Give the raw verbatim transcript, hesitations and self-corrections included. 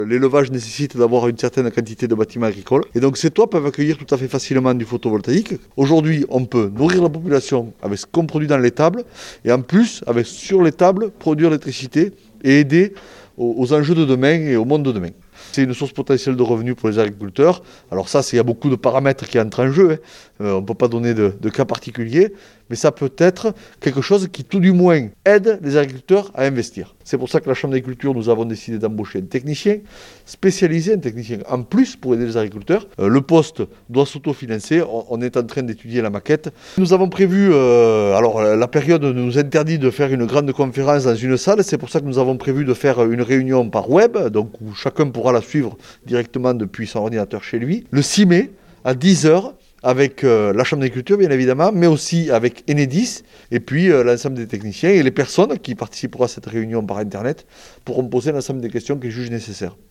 L'élevage nécessite d'avoir une certaine quantité de bâtiments agricoles. Et donc ces toits peuvent accueillir tout à fait facilement du photovoltaïque. Aujourd'hui, on peut nourrir la population avec ce qu'on produit dans l'étable et en plus, avec sur l'étable, produire l'électricité et aider aux, aux enjeux de demain et au monde de demain. C'est une source potentielle de revenus pour les agriculteurs. Alors ça, il y a beaucoup de paramètres qui entrent en jeu. Hein. Euh, on ne peut pas donner de, de cas particuliers, mais ça peut être quelque chose qui, tout du moins, aide les agriculteurs à investir. C'est pour ça que la Chambre d'agriculture, nous avons décidé d'embaucher un technicien spécialisé, un technicien en plus pour aider les agriculteurs. Euh, le poste doit s'autofinancer. On, on est en train d'étudier la maquette. Nous avons prévu, euh, alors la période nous interdit de faire une grande conférence dans une salle. C'est pour ça que nous avons prévu de faire une réunion par web, donc où chacun pourra la suivre directement depuis son ordinateur chez lui. Le six mai, à dix heures, avec euh, la Chambre d'agriculture bien évidemment, mais aussi avec Enedis et puis euh, l'ensemble des techniciens et les personnes qui participeront à cette réunion par internet pourront poser l'ensemble des questions qu'ils jugent nécessaires.